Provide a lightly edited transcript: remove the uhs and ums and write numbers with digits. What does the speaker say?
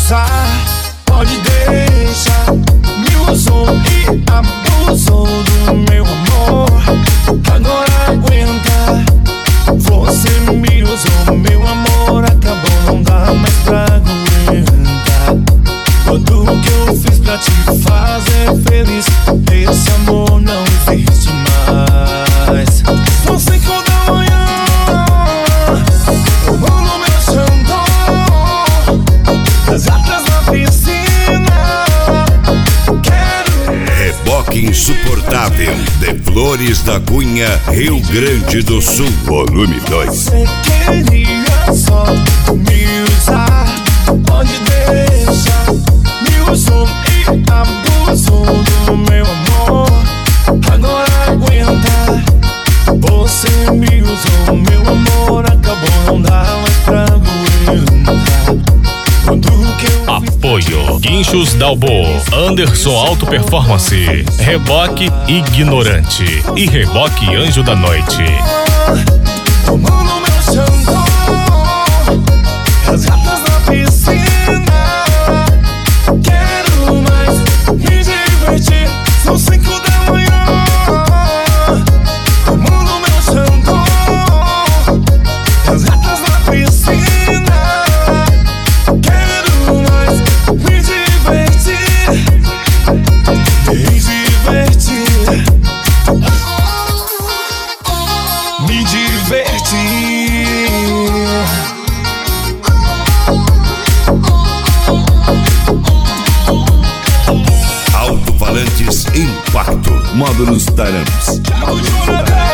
usar, pode deixar. Me usou e abusou do meu amor. Agora aguenta. Você me usou, meu amor acabou, não dá mais pra aguentar. Tudo que eu fiz pra te fazer feliz, esse amor não existe mais. São 5 da manhã, tomando meu Xandão, as gatas na piscina. Reboque insuportável de Flores da Cunha, Rio Grande do Sul, volume 2. Você queria só me usar, pode deixar. Me usou e abusou do meu amor. Agora aguenta. Você me usou, meu amor acabou, não dá mais pra aguentar. Tudo que eu Apoio Guinchos Dalbo, Anderson Auto Performance, Reboque Ignorante e Reboque Anjo da Noite. tomando meu Xandão, as gatas na piscina. Quero mais me divertir. São 5 da manhã, tomando meu Xandão, as gatas na piscina. Quero mais me divertir, me divertir, me divertir. Alto-falantes Impacto, módulos Taramps. Thiago Jura